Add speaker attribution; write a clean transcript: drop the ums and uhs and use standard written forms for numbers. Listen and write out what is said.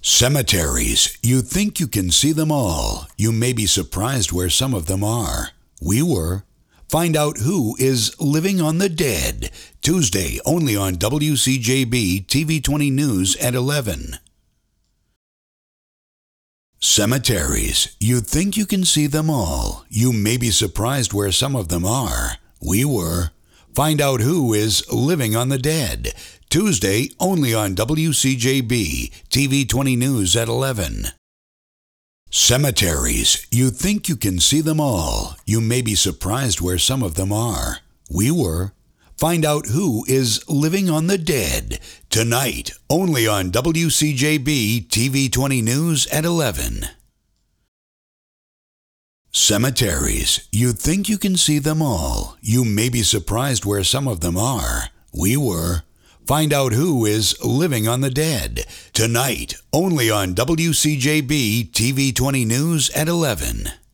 Speaker 1: Cemeteries. You think you can see them all. You may be surprised where some of them are. We were. Find out who is living on the dead. Tuesday, only on WCJB TV 20 News at 11. Cemeteries. You think you can see them all. You may be surprised where some of them are. We were. Find out who is living on the dead. Tuesday, only on WCJB TV 20 News at 11. Cemeteries. You think you can see them all. You may be surprised where some of them are. We were. Find out who is living on the dead. Tonight, only on WCJB TV 20 News at 11. Cemeteries. You think you can see them all. You may be surprised where some of them are. We were. Find out who is living on the dead. Tonight, only on WCJB TV 20 News at 11.